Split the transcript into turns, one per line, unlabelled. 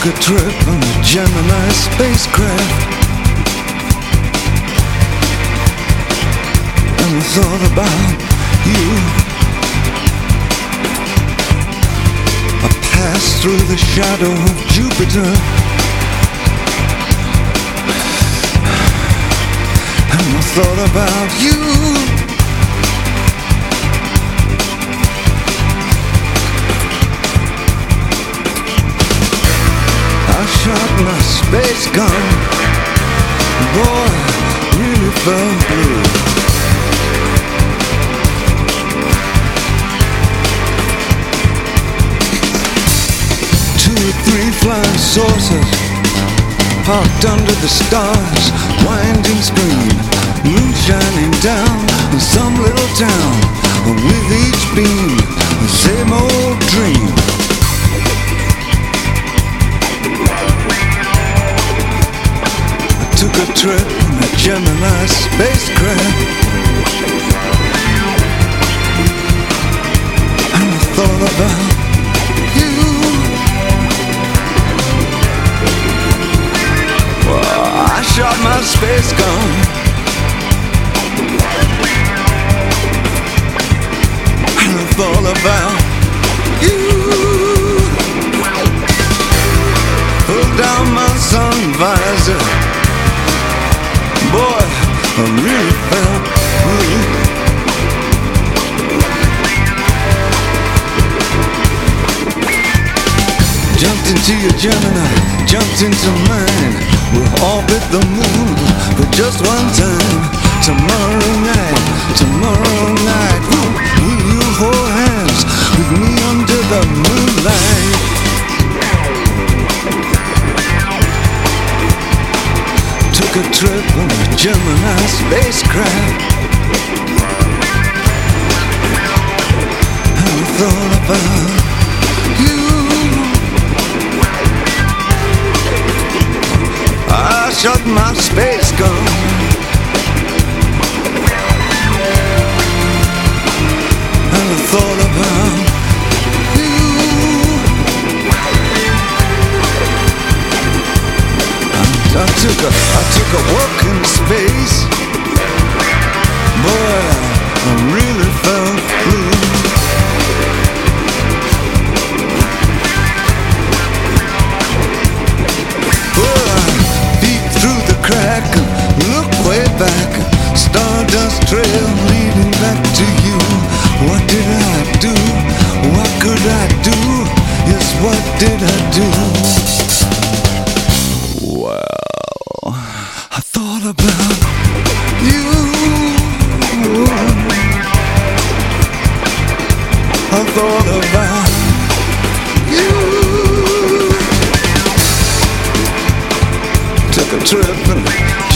Took a trip on the Gemini spacecraft, and I thought about you. I passed through the shadow of Jupiter, and I thought about you. I shot my space gun, boy, really felt blue. Two or three flying saucers parked under the stars, winding screen, moon shining down in some little town. With each beam, the same old dream. Took a trip on a Gemini spacecraft, and I thought about you. Well, I shot my space gun, and I thought about you. Pulled down my sun visor, boy, I really felt blue. Jumped into your Gemini, jumped into mine. We'll orbit the moon for just one time. Tomorrow night, will you hold hands with me under the moonlight? Took a trip on a Gemini spacecraft, and I thought about you. I shot my space gun, and I thought about you. I took a walk in space, boy, I really felt blue. Well, I peeked through the crack and looked way back, stardust trail leading back to you. What did I do? What could I do? Yes, what did I do? Well, I thought about you. I thought about you. Took a trip and